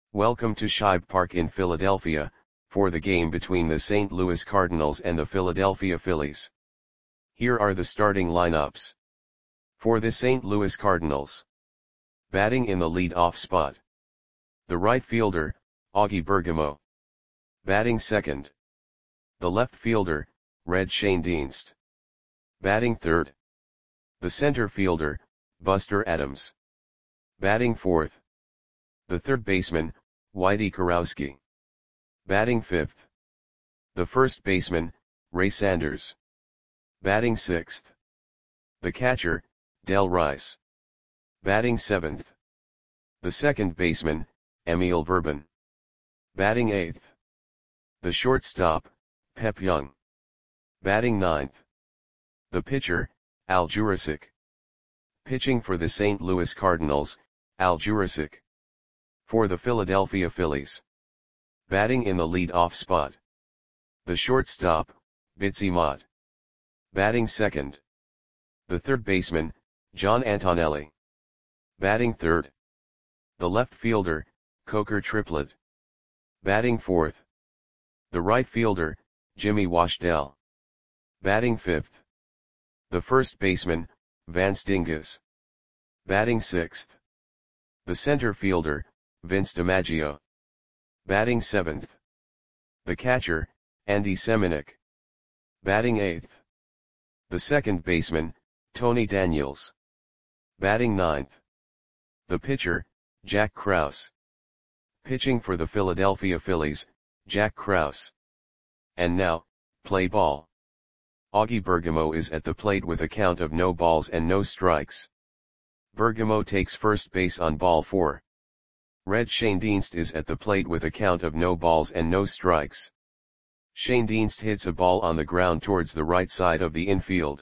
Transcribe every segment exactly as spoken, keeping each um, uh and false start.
Welcome to Shibe Park in Philadelphia, for the game between the Saint Louis Cardinals and the Philadelphia Phillies. Here are the starting lineups. For the Saint Louis Cardinals. Batting in the lead-off spot. The right fielder, Augie Bergamo. Batting second. The left fielder, Red Schoendienst. Batting third. The center fielder, Buster Adams. Batting fourth. The third baseman, Whitey Kurowski. Batting fifth. The first baseman, Ray Sanders. Batting sixth. The catcher, Del Rice. Batting seventh. The second baseman, Emil Verban. Batting eighth. The shortstop, Pep Young. Batting ninth. The pitcher, Al Jurasik. Pitching for the Saint Louis Cardinals, Al Jurasik. For the Philadelphia Phillies. Batting in the lead-off spot. The shortstop, Bitsy Mott. Batting second. The third baseman, John Antonelli. Batting third. The left fielder, Coker Triplett. Batting fourth. The right fielder, Jimmy Washdell. Batting fifth. The first baseman, Vance Dingus. Batting sixth. The center fielder, Vince DiMaggio. Batting seventh. The catcher, Andy Semenuk. Batting eighth. The second baseman, Tony Daniels. Batting ninth. The pitcher, Jack Krause. Pitching for the Philadelphia Phillies, Jack Krause. And now, play ball. Augie Bergamo is at the plate with a count of no balls and no strikes. Bergamo takes first base on ball four. Red Schoendienst is at the plate with a count of no balls and no strikes. Schoendienst hits a ball on the ground towards the right side of the infield.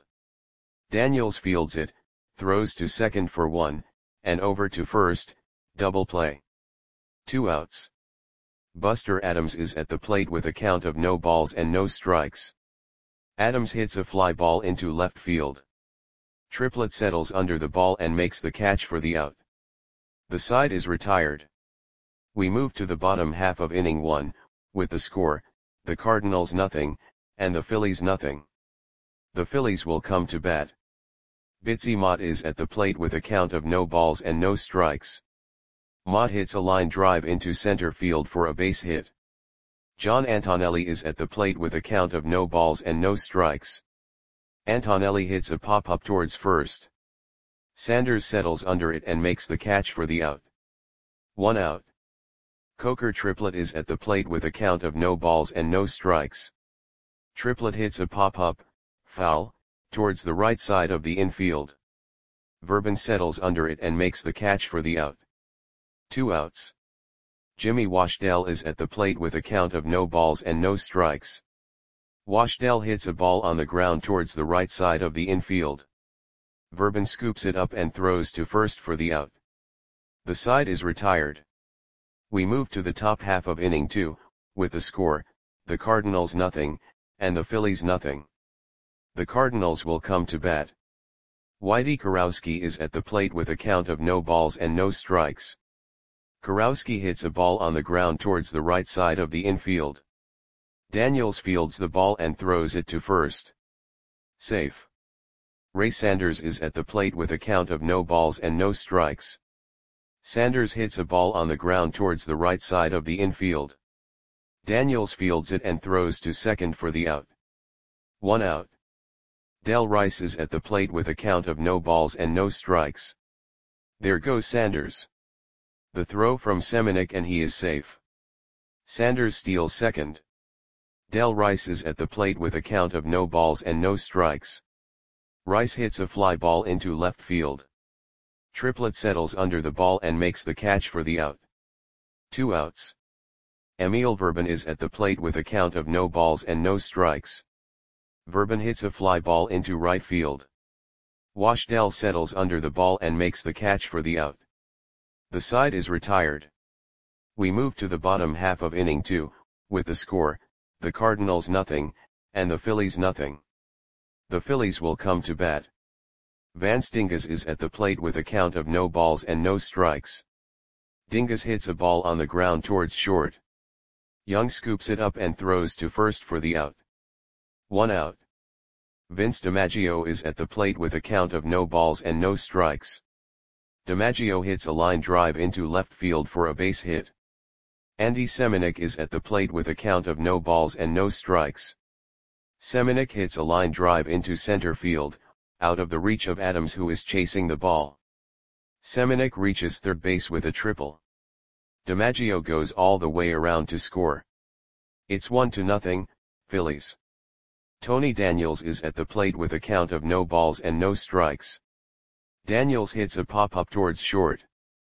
Daniels fields it, throws to second for one, and over to first, double play. Two outs. Buster Adams is at the plate with a count of no balls and no strikes. Adams hits a fly ball into left field. Triplett settles under the ball and makes the catch for the out. The side is retired. We move to the bottom half of inning one, with the score, the Cardinals nothing, and the Phillies nothing. The Phillies will come to bat. Bitsy Mott is at the plate with a count of no balls and no strikes. Mott hits a line drive into center field for a base hit. John Antonelli is at the plate with a count of no balls and no strikes. Antonelli hits a pop-up towards first. Sanders settles under it and makes the catch for the out. One out. Coker Triplett is at the plate with a count of no balls and no strikes. Triplett hits a pop-up, foul, towards the right side of the infield. Verban settles under it and makes the catch for the out. Two outs. Jimmy Washdell is at the plate with a count of no balls and no strikes. Washdell hits a ball on the ground towards the right side of the infield. Verban scoops it up and throws to first for the out. The side is retired. We move to the top half of inning two, with the score, the Cardinals nothing, and the Phillies nothing. The Cardinals will come to bat. Whitey Kurowski is at the plate with a count of no balls and no strikes. Kurowski hits a ball on the ground towards the right side of the infield. Daniels fields the ball and throws it to first. Safe. Ray Sanders is at the plate with a count of no balls and no strikes. Sanders hits a ball on the ground towards the right side of the infield. Daniels fields it and throws to second for the out. One out. Del Rice is at the plate with a count of no balls and no strikes. There goes Sanders. The throw from Semenuk and he is safe. Sanders steals second. Del Rice is at the plate with a count of no balls and no strikes. Rice hits a fly ball into left field. Triplett settles under the ball and makes the catch for the out. Two outs. Emil Verban is at the plate with a count of no balls and no strikes. Verban hits a fly ball into right field. Washdell settles under the ball and makes the catch for the out. The side is retired. We move to the bottom half of inning two, with the score, the Cardinals nothing, and the Phillies nothing. The Phillies will come to bat. Vance Dingus is at the plate with a count of no balls and no strikes. Dingus hits a ball on the ground towards short. Young scoops it up and throws to first for the out. One out. Vince DiMaggio is at the plate with a count of no balls and no strikes. DiMaggio hits a line drive into left field for a base hit. Andy Semeniuk is at the plate with a count of no balls and no strikes. Semeniuk hits a line drive into center field, out of the reach of Adams, who is chasing the ball. Semeniuk reaches third base with a triple. DiMaggio goes all the way around to score. It's one to nothing, Phillies. Tony Daniels is at the plate with a count of no balls and no strikes. Daniels hits a pop-up towards short.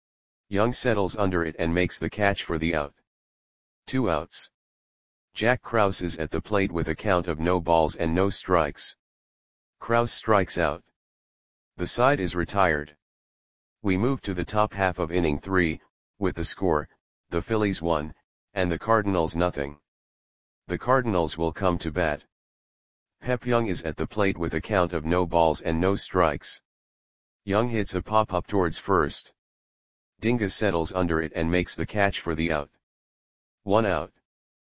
Young settles under it and makes the catch for the out. Two outs. Jack Krause is at the plate with a count of no balls and no strikes. Krause strikes out. The side is retired. We move to the top half of inning three, with the score, the Phillies one, and the Cardinals nothing. The Cardinals will come to bat. Pep Young is at the plate with a count of no balls and no strikes. Young hits a pop-up towards first. Dingus settles under it and makes the catch for the out. One out.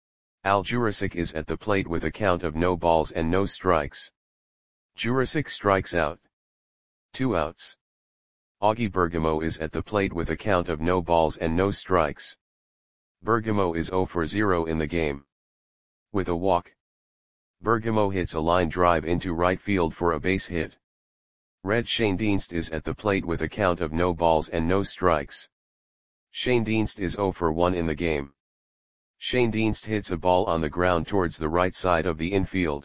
Al Jurasik is at the plate with a count of no balls and no strikes. Jurasik strikes out. Two outs. Augie Bergamo is at the plate with a count of no balls and no strikes. Bergamo is zero for zero in the game. With a walk, Bergamo hits a line drive into right field for a base hit. Red Schoendienst is at the plate with a count of no balls and no strikes. Schoendienst is zero for one in the game. Schoendienst hits a ball on the ground towards the right side of the infield.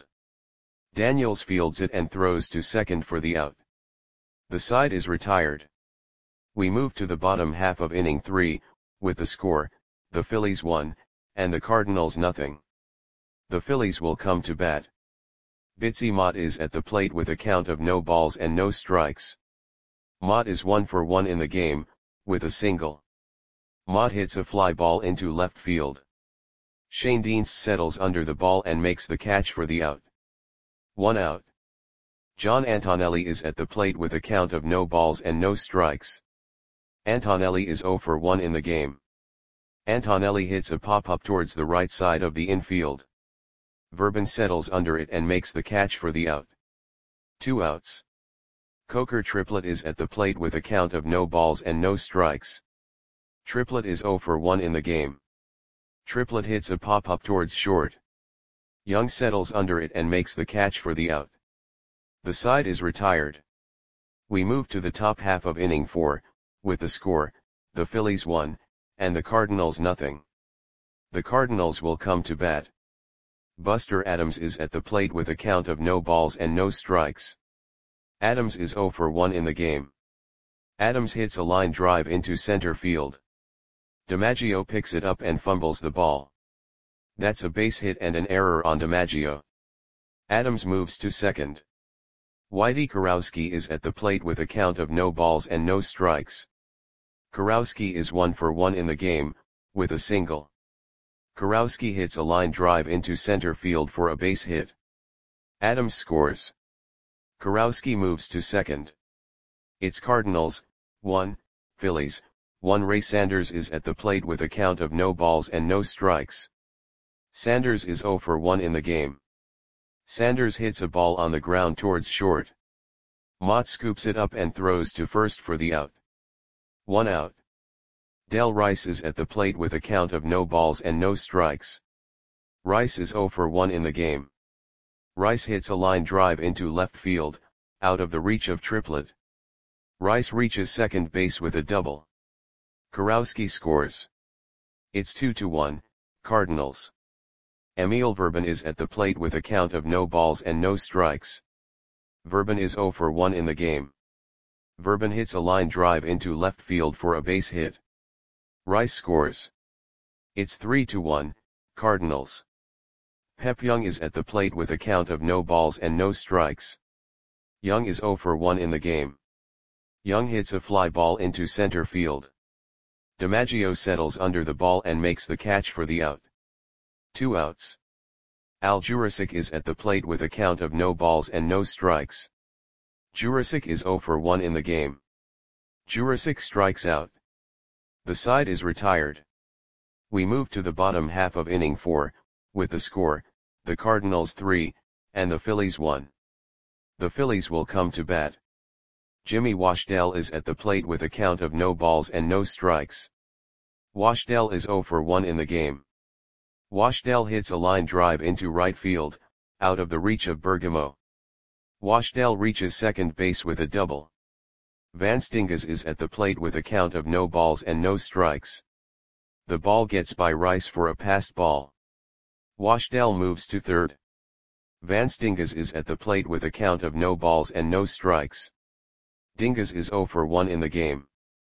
Daniels fields it and throws to second for the out. The side is retired. We move to the bottom half of inning three, with the score, the Phillies one, and the Cardinals nothing. The Phillies will come to bat. Bitsy Mott is at the plate with a count of no balls and no strikes. Mott is one for one in the game, with a single. Mott hits a fly ball into left field. Schoendienst settles under the ball and makes the catch for the out. One out. John Antonelli is at the plate with a count of no balls and no strikes. Antonelli is zero for one in the game. Antonelli hits a pop-up towards the right side of the infield. Verban settles under it and makes the catch for the out. Two outs. Coker Triplett is at the plate with a count of no balls and no strikes. Triplett is zero for one in the game. Triplett hits a pop-up towards short. Young settles under it and makes the catch for the out. The side is retired. We move to the top half of inning four, with the score, the Phillies one, and the Cardinals nothing. The Cardinals will come to bat. Buster Adams is at the plate with a count of no balls and no strikes. Adams is zero for one in the game. Adams hits a line drive into center field. DiMaggio picks it up and fumbles the ball. That's a base hit and an error on DiMaggio. Adams moves to second. Whitey Kurowski is at the plate with a count of no balls and no strikes. Kurowski is one for one in the game, with a single. Kurowski hits a line drive into center field for a base hit. Adams scores. Kurowski moves to second. It's Cardinals, one, Phillies, one. Ray Sanders is at the plate with a count of no balls and no strikes. Sanders is zero for one in the game. Sanders hits a ball on the ground towards short. Mott scoops it up and throws to first for the out. One out. Del Rice is at the plate with a count of no balls and no strikes. Rice is zero for one in the game. Rice hits a line drive into left field, out of the reach of Triplett. Rice reaches second base with a double. Kurowski scores. It's two to one, Cardinals. Emil Verban is at the plate with a count of no balls and no strikes. Verban is zero for one in the game. Verban hits a line drive into left field for a base hit. Rice scores. It's three to one, Cardinals. Pep Young is at the plate with a count of no balls and no strikes. Young is zero for one in the game. Young hits a fly ball into center field. DiMaggio settles under the ball and makes the catch for the out. Two outs. Al Jurasik is at the plate with a count of no balls and no strikes. Jurasik is zero for one in the game. Jurasik strikes out. The side is retired. We move to the bottom half of inning four, with the score, the Cardinals three, and the Phillies one. The Phillies will come to bat. Jimmy Washdell is at the plate with a count of no balls and no strikes. Washdell is oh for one in the game. Washdell hits a line drive into right field, out of the reach of Bergamo. Washdell reaches second base with a double. Vanstingas is at the plate with a count of no balls and no strikes. The ball gets by Rice for a passed ball. Washdell moves to third. Vanstingas is at the plate with a count of no balls and no strikes. Dingas is oh for one in the game.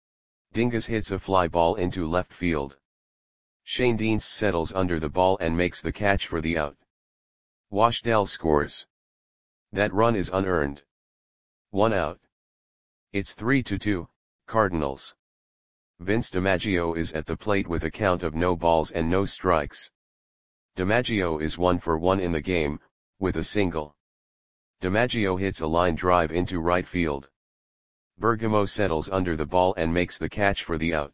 Dingas hits a fly ball into left field. Shane Dienst settles under the ball and makes the catch for the out. Washdell scores. That run is unearned. One out. It's three to two, Cardinals. Vince DiMaggio is at the plate with a count of no balls and no strikes. DiMaggio is one for one in the game, with a single. DiMaggio hits a line drive into right field. Bergamo settles under the ball and makes the catch for the out.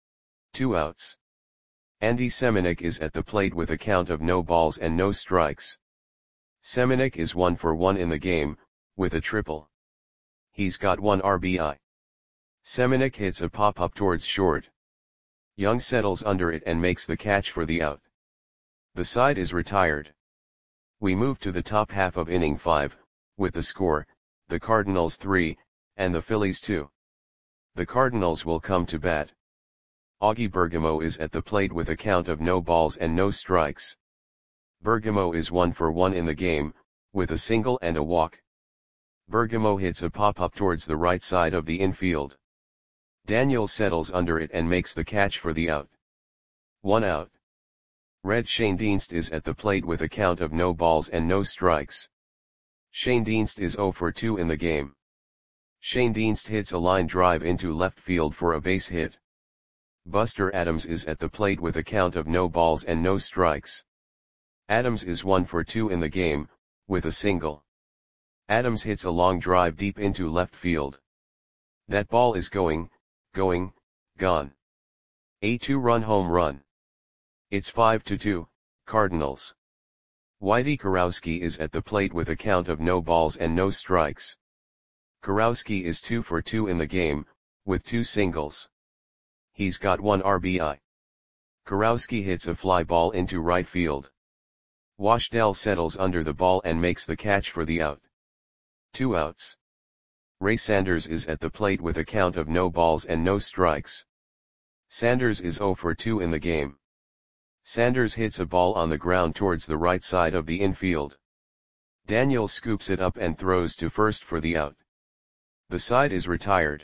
Two outs. Andy Semenuk is at the plate with a count of no balls and no strikes. Semenuk is one for one in the game, with a triple. He's got one R B I. Semenuk hits a pop-up towards short. Young settles under it and makes the catch for the out. The side is retired. We move to the top half of inning five, with the score, the Cardinals three, and the Phillies two. The Cardinals will come to bat. Augie Bergamo is at the plate with a count of no balls and no strikes. Bergamo is one for one in the game, with a single and a walk. Bergamo hits a pop-up towards the right side of the infield. Daniels settles under it and makes the catch for the out. One out. Red Shane Dienst is at the plate with a count of no balls and no strikes. Shane Dienst is oh for two in the game. Shane Dienst hits a line drive into left field for a base hit. Buster Adams is at the plate with a count of no balls and no strikes. Adams is one for two in the game, with a single. Adams hits a long drive deep into left field. That ball is going, going, gone. A two-run home run. It's five to two, Cardinals. Whitey Kurowski is at the plate with a count of no balls and no strikes. Kurowski is two for two in the game, with two singles. He's got one R B I. Kurowski hits a fly ball into right field. Washdell settles under the ball and makes the catch for the out. Two outs. Ray Sanders is at the plate with a count of no balls and no strikes. Sanders is oh for two in the game. Sanders hits a ball on the ground towards the right side of the infield. Daniels scoops it up and throws to first for the out. The side is retired.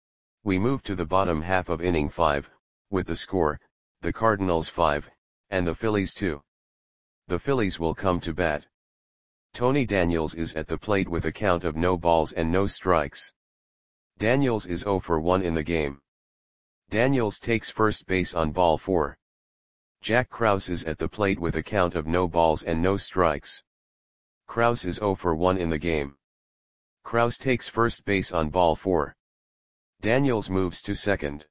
We move to the bottom half of inning five, with the score, the Cardinals five, and the Phillies two. The Phillies will come to bat. Tony Daniels is at the plate with a count of no balls and no strikes. Daniels is oh for one in the game. Daniels takes first base on ball four. Jack Krause is at the plate with a count of no balls and no strikes. Krause is oh for one in the game. Krause takes first base on ball four. Daniels moves to second.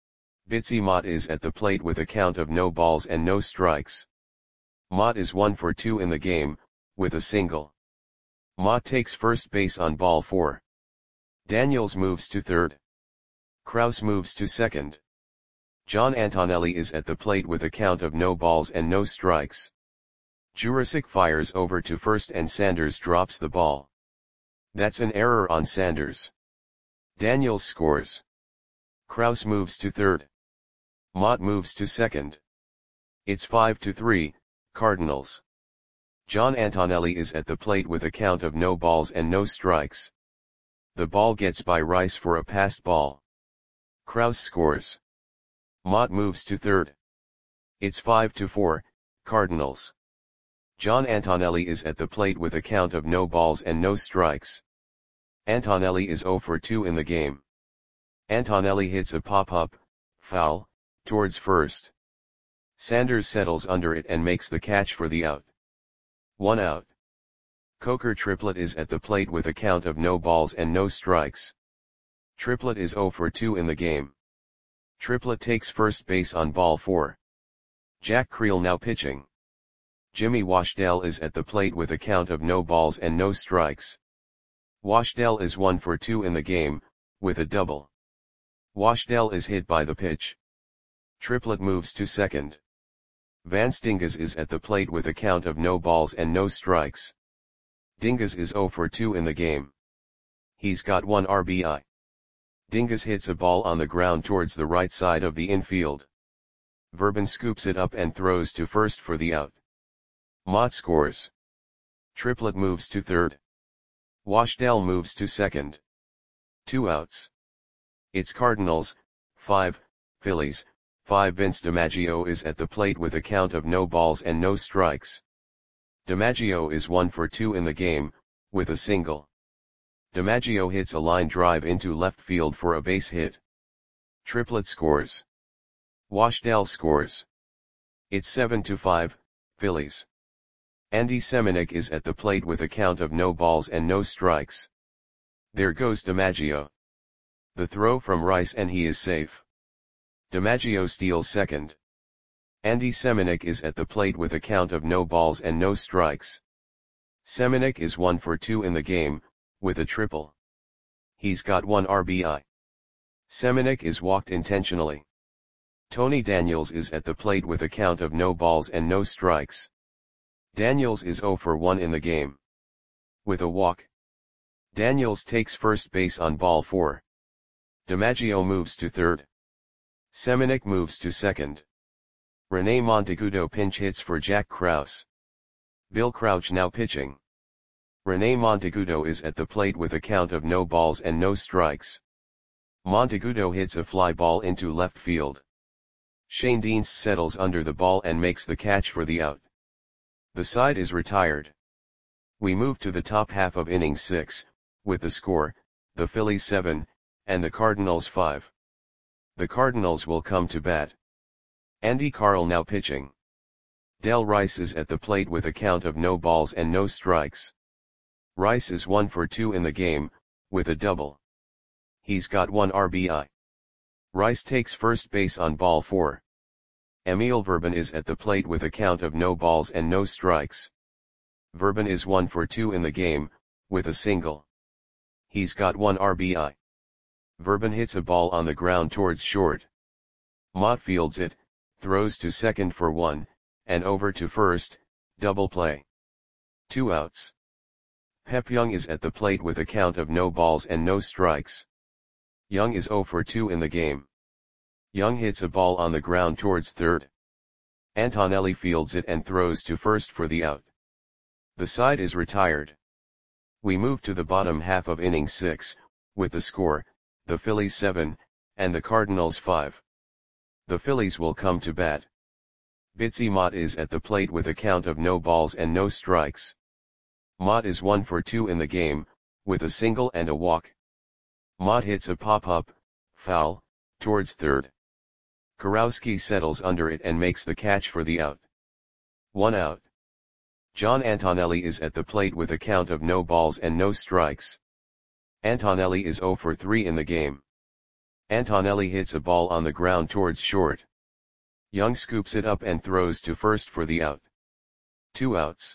Bitsy Mott is at the plate with a count of no balls and no strikes. Mott is one for two in the game, with a single. Mott takes first base on ball four. Daniels moves to third. Krause moves to second. John Antonelli is at the plate with a count of no balls and no strikes. Jurasik fires over to first and Sanders drops the ball. That's an error on Sanders. Daniels scores. Krause moves to third. Mott moves to second. It's five to three, Cardinals. John Antonelli is at the plate with a count of no balls and no strikes. The ball gets by Rice for a passed ball. Krause scores. Mott moves to third. It's five to four, Cardinals. John Antonelli is at the plate with a count of no balls and no strikes. Antonelli is oh for two in the game. Antonelli hits a pop-up, foul, towards first. Sanders settles under it and makes the catch for the out. One out. Coker Triplett is at the plate with a count of no balls and no strikes. Triplett is oh for two in the game. Triplet takes first base on ball four. Jack Creel now pitching. Jimmy Washdell is at the plate with a count of no balls and no strikes. Washdell is one for two in the game, with a double. Washdell is hit by the pitch. Triplet moves to second. Vance Dingus is at the plate with a count of no balls and no strikes. Dingus is zero for two in the game. He's got one R B I. Dingus hits a ball on the ground towards the right side of the infield. Verban scoops it up and throws to first for the out. Mott scores. Triplet moves to third. Washdell moves to second. Two outs. It's Cardinals, five, Phillies, five. Vince DiMaggio is at the plate with a count of no balls and no strikes. DiMaggio is one for two in the game, with a single. DiMaggio hits a line drive into left field for a base hit. Triplet scores. Washdell scores. It's seven to five, Phillies. Andy Semenuk is at the plate with a count of no balls and no strikes. There goes DiMaggio. The throw from Rice and he is safe. DiMaggio steals second. Andy Semenuk is at the plate with a count of no balls and no strikes. Semenuk is one for two in the game, with a triple. He's got one R B I. Semenuk is walked intentionally. Tony Daniels is at the plate with a count of no balls and no strikes. Daniels is zero for one in the game. With a walk. Daniels takes first base on ball four. DiMaggio moves to third. Semenuk moves to second. Rene Monteagudo pinch hits for Jack Krause. Bill Crouch now pitching. Rene Monteagudo is at the plate with a count of no balls and no strikes. Monteagudo hits a fly ball into left field. Shane Deans settles under the ball and makes the catch for the out. The side is retired. We move to the top half of inning six, with the score, the Phillies seven, and the Cardinals five. The Cardinals will come to bat. Andy Carl now pitching. Del Rice is at the plate with a count of no balls and no strikes. Rice is one for two in the game, with a double. He's got one R B I. Rice takes first base on ball four. Emil Verban is at the plate with a count of no balls and no strikes. Verban is one for two in the game, with a single. He's got one R B I. Verban hits a ball on the ground towards short. Mott fields it, throws to second for one, and over to first, double play. Two outs. Pep Young is at the plate with a count of no balls and no strikes. Young is zero for two in the game. Young hits a ball on the ground towards third. Antonelli fields it and throws to first for the out. The side is retired. We move to the bottom half of inning six, with the score, the Phillies seven, and the Cardinals five. The Phillies will come to bat. Bitsy Mott is at the plate with a count of no balls and no strikes. Mott is one for two in the game, with a single and a walk. Mott hits a pop-up, foul, towards third. Kurowski settles under it and makes the catch for the out. One out. John Antonelli is at the plate with a count of no balls and no strikes. Antonelli is zero for three in the game. Antonelli hits a ball on the ground towards short. Young scoops it up and throws to first for the out. Two outs.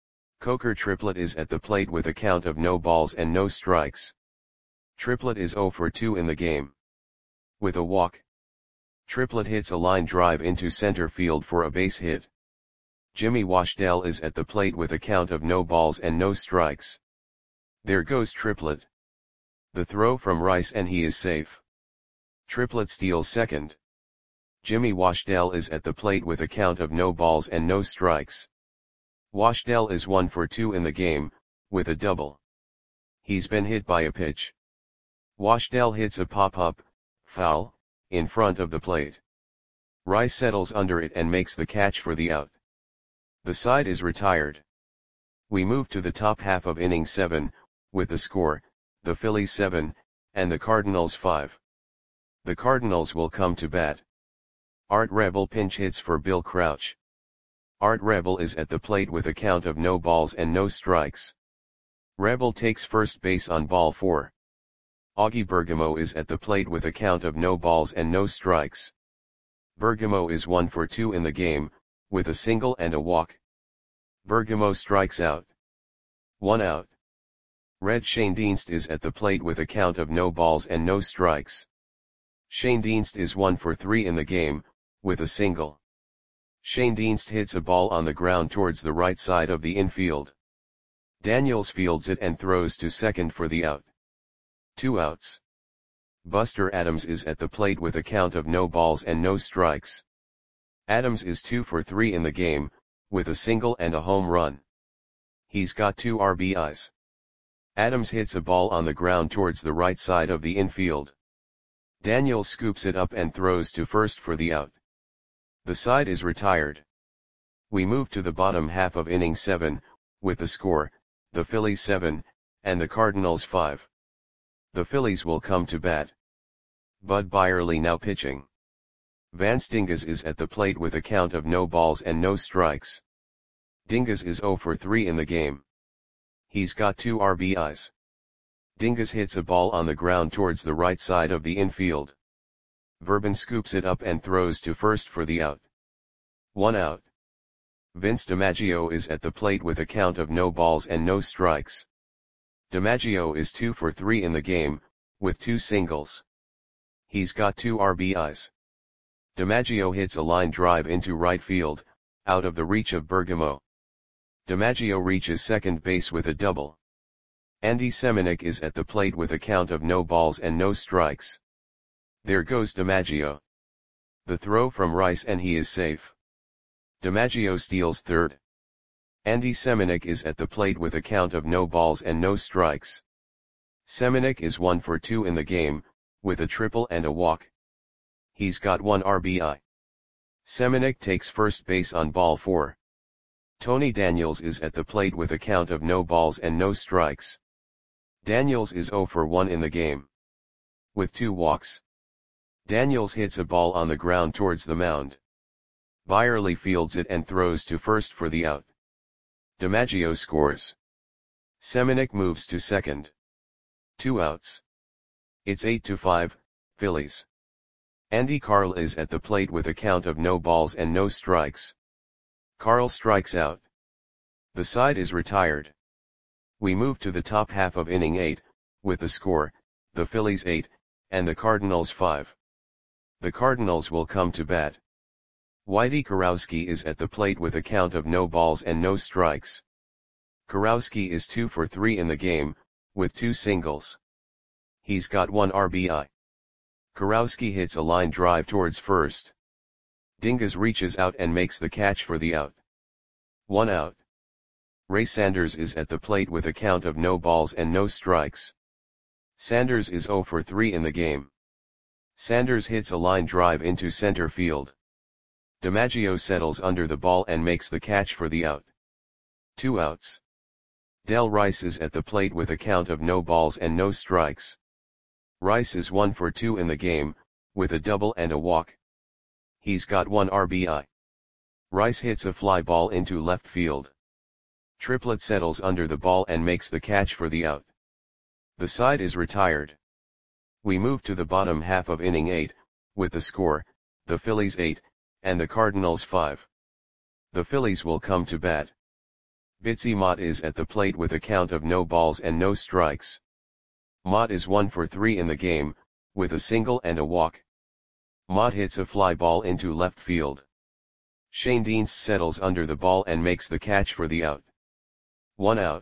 Coker Triplet is at the plate with a count of no balls and no strikes. Triplet is zero for two in the game. With a walk. Triplet hits a line drive into center field for a base hit. Jimmy Washdell is at the plate with a count of no balls and no strikes. There goes Triplet. The throw from Rice and he is safe. Triplet steals second. Jimmy Washdell is at the plate with a count of no balls and no strikes. Washdell is one for two in the game, with a double. He's been hit by a pitch. Washdell hits a pop-up, foul, in front of the plate. Rice settles under it and makes the catch for the out. The side is retired. We move to the top half of inning seven, with the score, the Phillies seven, and the Cardinals five. The Cardinals will come to bat. Art Rebel pinch hits for Bill Crouch. Art Rebel is at the plate with a count of no balls and no strikes. Rebel takes first base on ball four. Augie Bergamo is at the plate with a count of no balls and no strikes. Bergamo is one for two in the game, with a single and a walk. Bergamo strikes out. One out. Red Schoendienst is at the plate with a count of no balls and no strikes. Schoendienst is one for three in the game, with a single. Schoendienst hits a ball on the ground towards the right side of the infield. Daniels fields it and throws to second for the out. Two outs. Buster Adams is at the plate with a count of no balls and no strikes. Adams is two for three in the game, with a single and a home run. He's got two R B Is. Adams hits a ball on the ground towards the right side of the infield. Daniels scoops it up and throws to first for the out. The side is retired. We move to the bottom half of inning seven, with the score, the Phillies seven, and the Cardinals five. The Phillies will come to bat. Bud Byerly now pitching. Vance Dingus is at the plate with a count of no balls and no strikes. Dingus is zero for three in the game. He's got two R B Is. Dingus hits a ball on the ground towards the right side of the infield. Verban scoops it up and throws to first for the out. One out. Vince DiMaggio is at the plate with a count of no balls and no strikes. DiMaggio is two for three in the game, with two singles. He's got two R B Is. DiMaggio hits a line drive into right field, out of the reach of Bergamo. DiMaggio reaches second base with a double. Andy Semenuk is at the plate with a count of no balls and no strikes. There goes DiMaggio. The throw from Rice and he is safe. DiMaggio steals third. Andy Semenuk is at the plate with a count of no balls and no strikes. Semenuk is one for two in the game, with a triple and a walk. He's got one R B I. Semenuk takes first base on ball four. Tony Daniels is at the plate with a count of no balls and no strikes. Daniels is zero for one in the game. With two walks. Daniels hits a ball on the ground towards the mound. Byerly fields it and throws to first for the out. DiMaggio scores. Semenuk moves to second. Two outs. It's eight to five, Phillies. Andy Carl is at the plate with a count of no balls and no strikes. Carl strikes out. The side is retired. We move to the top half of inning eight, with the score, the Phillies eight, and the Cardinals five. The Cardinals will come to bat. Whitey Kurowski is at the plate with a count of no balls and no strikes. Kurowski is two for three in the game, with two singles. He's got one R B I. Kurowski hits a line drive towards first. Dingus reaches out and makes the catch for the out. One out. Ray Sanders is at the plate with a count of no balls and no strikes. Sanders is zero for three in the game. Sanders hits a line drive into center field. DiMaggio settles under the ball and makes the catch for the out. Two outs. Del Rice is at the plate with a count of no balls and no strikes. Rice is one for two in the game, with a double and a walk. He's got one R B I. Rice hits a fly ball into left field. Triplett settles under the ball and makes the catch for the out. The side is retired. We move to the bottom half of inning eight, with the score, the Phillies eight, and the Cardinals five. The Phillies will come to bat. Bitsy Mott is at the plate with a count of no balls and no strikes. Mott is one for three in the game, with a single and a walk. Mott hits a fly ball into left field. Schoendienst settles under the ball and makes the catch for the out. One out.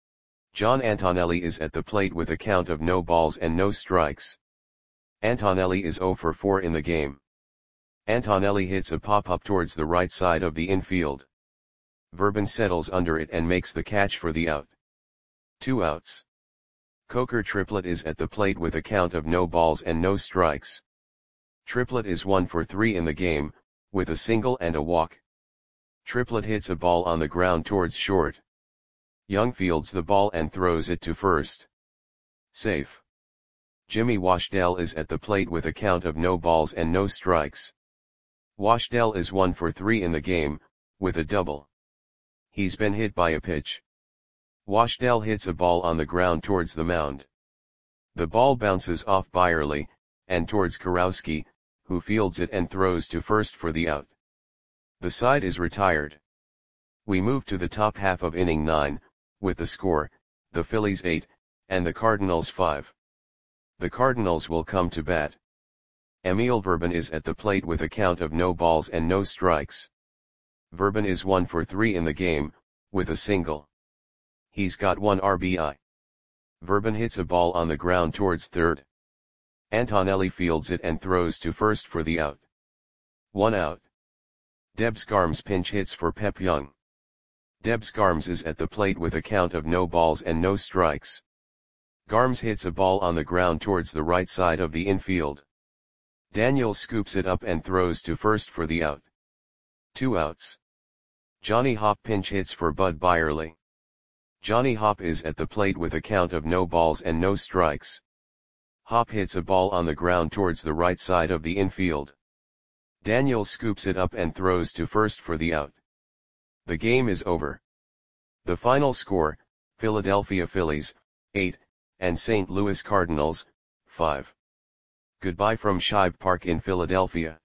John Antonelli is at the plate with a count of no balls and no strikes. Antonelli is zero for four in the game. Antonelli hits a pop-up towards the right side of the infield. Verban settles under it and makes the catch for the out. Two outs. Coker Triplett is at the plate with a count of no balls and no strikes. Triplett is one for three in the game, with a single and a walk. Triplett hits a ball on the ground towards short. Young fields the ball and throws it to first. Safe. Jimmy Washdell is at the plate with a count of no balls and no strikes. Washdell is one for three in the game, with a double. He's been hit by a pitch. Washdell hits a ball on the ground towards the mound. The ball bounces off Byerly, and towards Kurowski, who fields it and throws to first for the out. The side is retired. We move to the top half of inning nine, with the score, the Phillies eight, and the Cardinals five. The Cardinals will come to bat. Emil Verban is at the plate with a count of no balls and no strikes. Verban is one for three in the game, with a single. He's got one R B I. Verban hits a ball on the ground towards third. Antonelli fields it and throws to first for the out. One out. Debs Garms pinch hits for Pep Young. Debs Garms is at the plate with a count of no balls and no strikes. Garms hits a ball on the ground towards the right side of the infield. Daniels scoops it up and throws to first for the out. Two outs. Johnny Hopp pinch hits for Bud Byerly. Johnny Hopp is at the plate with a count of no balls and no strikes. Hopp hits a ball on the ground towards the right side of the infield. Daniels scoops it up and throws to first for the out. The game is over. The final score, Philadelphia Phillies, eight, and Saint Louis Cardinals, five. Goodbye from Shibe Park in Philadelphia.